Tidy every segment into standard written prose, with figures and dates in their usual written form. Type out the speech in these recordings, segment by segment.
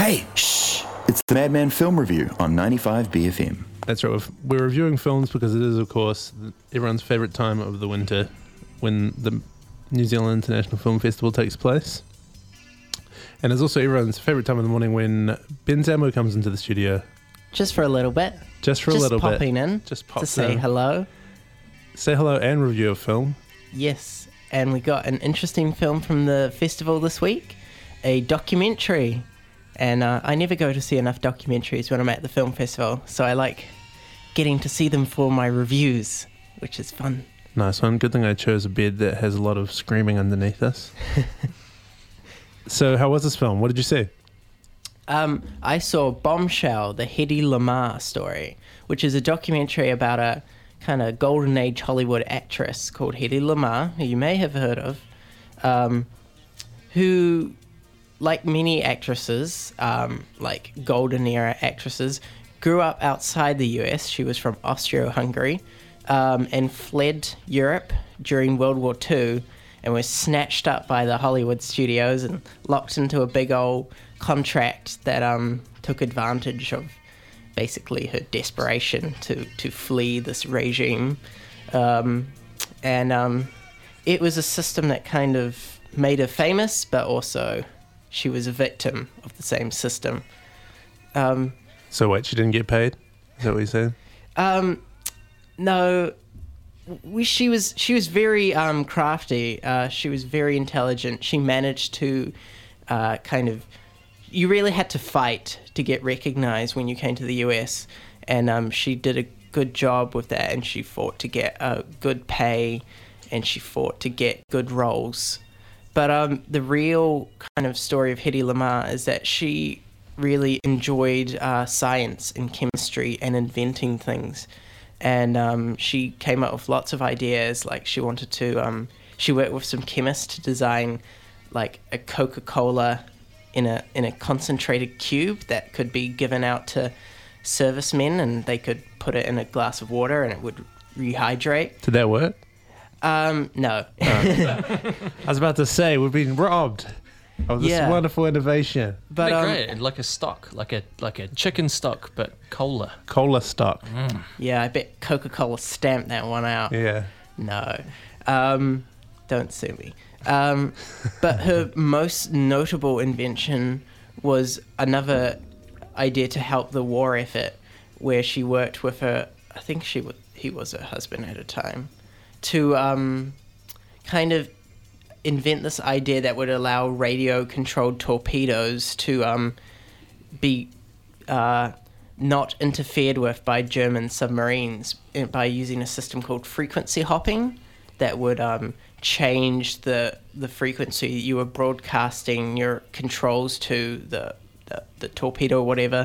Hey, shh! It's the Madman Film Review on 95 BFM. That's right. We're reviewing films because it is, of course, everyone's favourite time of the winter when the New Zealand International Film Festival takes place. And it's also everyone's favourite time of the morning when Ben Zambo comes into the studio. Just for a little bit. Just a little bit. Popping in. Just pop to say hello. Say hello and review a film. Yes. And we got an interesting film from the festival this week. A documentary. And I never go to see enough documentaries when I'm at the film festival, so I like getting to see them for my reviews, which is fun. Nice one. Good thing I chose a bed that has a lot of screaming underneath us. So how was this film? What did you see? I saw Bombshell, the Hedy Lamarr story, which is a documentary about a kind of golden age Hollywood actress called Hedy Lamarr, who you may have heard of, who, like many actresses, like golden era actresses, grew up outside the US. She was from Austro-Hungary and fled Europe during World War II and was snatched up by the Hollywood studios and locked into a big old contract that took advantage of basically her desperation to flee this regime. And it was a system that kind of made her famous, but also she was a victim of the same system. So wait, she didn't get paid? Is that what you're saying? No, she was very crafty. She was very intelligent. She managed to you really had to fight to get recognized when you came to the US, and she did a good job with that, and she fought to get good pay, and she fought to get good roles. But the real kind of story of Hedy Lamarr is that she really enjoyed science and chemistry and inventing things. And she came up with lots of ideas. Like she wanted to, she worked with some chemists to design like a Coca-Cola in a concentrated cube that could be given out to servicemen, and they could put it in a glass of water and it would rehydrate. Did that work? No. I was about to say, we've been robbed of this wonderful innovation. But great, like a stock, like a chicken stock, but cola. Cola stock. Mm. Yeah, I bet Coca-Cola stamped that one out. Yeah. No. Don't sue me. But her most notable invention was another idea to help the war effort, where she worked with her, I think he was her husband at a time, to kind of invent this idea that would allow radio-controlled torpedoes to be not interfered with by German submarines by using a system called frequency hopping that would change the frequency you were broadcasting your controls to the torpedo or whatever,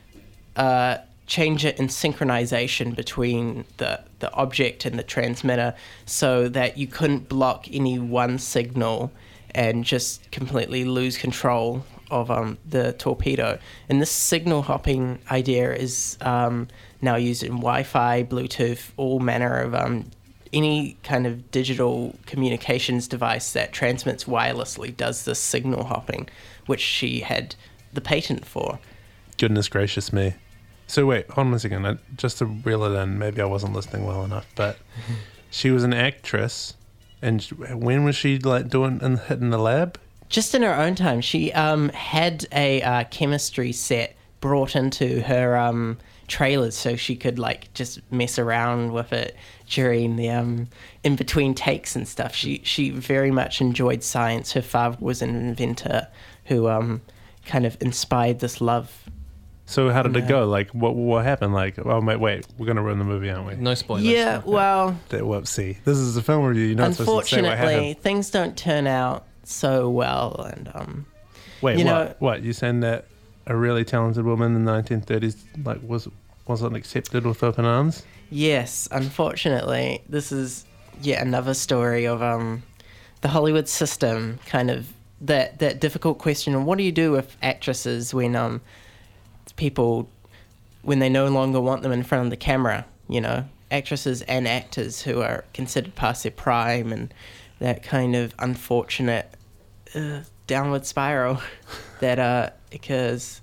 change it in synchronization between the object and the transmitter so that you couldn't block any one signal and just completely lose control of the torpedo. And this signal hopping idea is now used in Wi-Fi, Bluetooth, all manner of any kind of digital communications device that transmits wirelessly does this signal hopping, which she had the patent for. Goodness gracious me. So wait, hold on a second. Just to reel it in, maybe I wasn't listening well enough, but she was an actress, and when was she like doing and hitting the lab? Just in her own time. She had a chemistry set brought into her trailers so she could like just mess around with it during the in between takes and stuff. She very much enjoyed science. Her father was an inventor who kind of inspired this love. So how did it go? Like, what happened? Like, oh, wait, we're going to ruin the movie, aren't we? No spoilers. Yeah, well... Whoopsie. This is a film review. You're not supposed to say what happened. Unfortunately, things don't turn out so well. And wait, what? You saying that a really talented woman in the 1930s like wasn't accepted with open arms? Yes, unfortunately. This is yet another story of the Hollywood system, kind of that difficult question of what do you do with actresses when... people, when they no longer want them in front of the camera, you know, actresses and actors who are considered past their prime, and that kind of unfortunate downward spiral. that because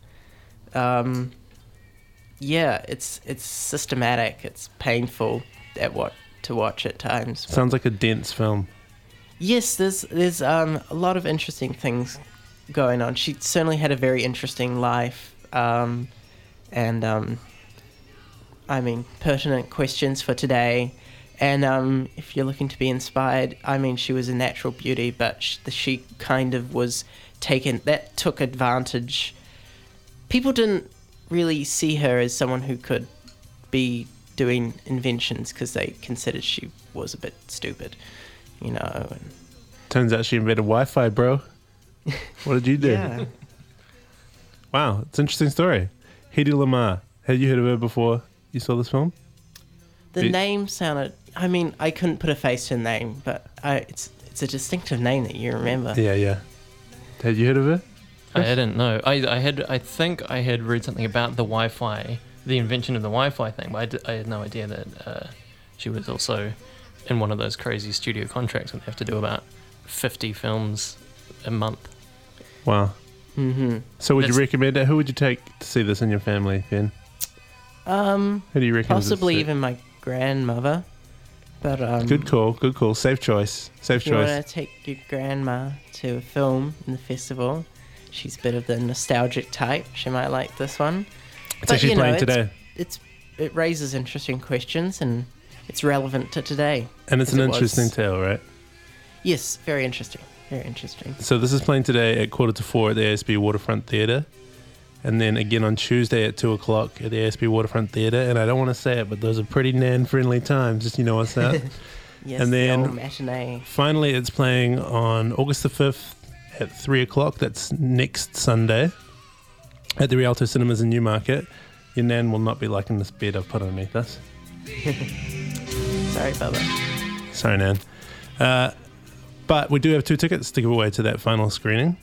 it's systematic, it's painful to watch at times. Sounds like a dense film. Yes, there's a lot of interesting things going on. She certainly had a very interesting life, and I mean, pertinent questions for today. And if you're looking to be inspired, I mean, she was a natural beauty, but she kind of was took advantage. People didn't really see her as someone who could be doing inventions because they considered she was a bit stupid, you know. And Turns out she invented Wi-Fi, bro. What did you do? yeah. Wow, it's an interesting story. Hedy Lamarr. Had you heard of her before you saw this film? The name sounded... I mean, I couldn't put a face to the name, but it's a distinctive name that you remember. Yeah. Had you heard of her? I hadn't. No, I think I had read something about the Wi-Fi, the invention of the Wi-Fi thing, but I had no idea that she was also in one of those crazy studio contracts where they have to do about 50 films a month. Wow. Mm-hmm. So would you recommend it? Who would you take to see this in your family, Ben? Who do you reckon? Possibly even my grandmother. But Good call. Safe choice. If you want to take your grandma to a film in the festival, she's a bit of the nostalgic type. She might like this one. It's actually playing today. It raises interesting questions and it's relevant to today. And it's an interesting tale, right? Yes, very interesting. Very interesting. So this is playing today at 3:45 at the ASB Waterfront Theatre. And then again on Tuesday at 2:00 at the ASB Waterfront Theatre. And I don't want to say it, but those are pretty Nan-friendly times, just you know what's that. Yes, and then the old matinee. Finally, it's playing on August the 5th at 3:00. That's next Sunday at the Rialto Cinemas in Newmarket. Your Nan will not be liking this bed I've put underneath us. Sorry, Bubba. Sorry, Nan. But we do have 2 tickets to give away to that final screening.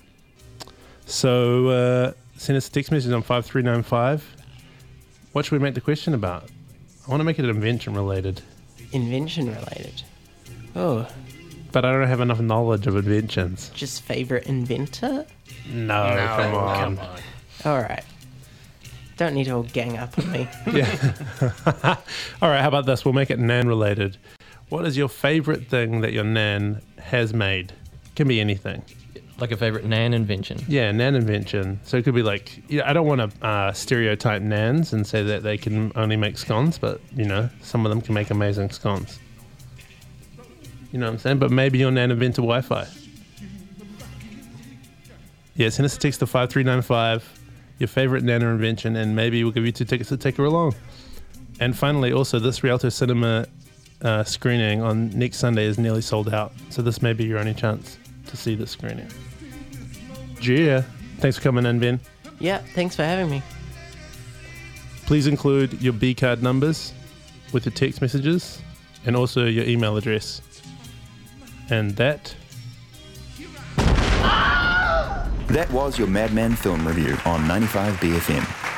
So send us a text message on 5395. What should we make the question about? I want to make it invention related. Invention related. Oh, But I don't have enough knowledge of inventions. just favorite inventor? No, come on. All right. Don't need to all gang up on me. Yeah. All right, how about this? We'll make it Nan related. What is your favorite thing that your Nan has made? Can be anything. Like a favorite Nan invention. Yeah, Nan invention. So it could be like, I don't want to stereotype Nans and say that they can only make scones, but, some of them can make amazing scones. You know what I'm saying? But maybe your Nan invented Wi-Fi. Yeah, send us a text to 5395, your favorite Nana invention, and maybe we'll give you 2 tickets to take her along. And finally, also, this Rialto Cinema screening on next Sunday is nearly sold out. So this may be your only chance to see this screening. Gia, thanks for coming in, Ben. Yeah, thanks for having me. Please include your B card numbers with your text messages and also your email address. And that That was your Madman Film Review on 95 BFM.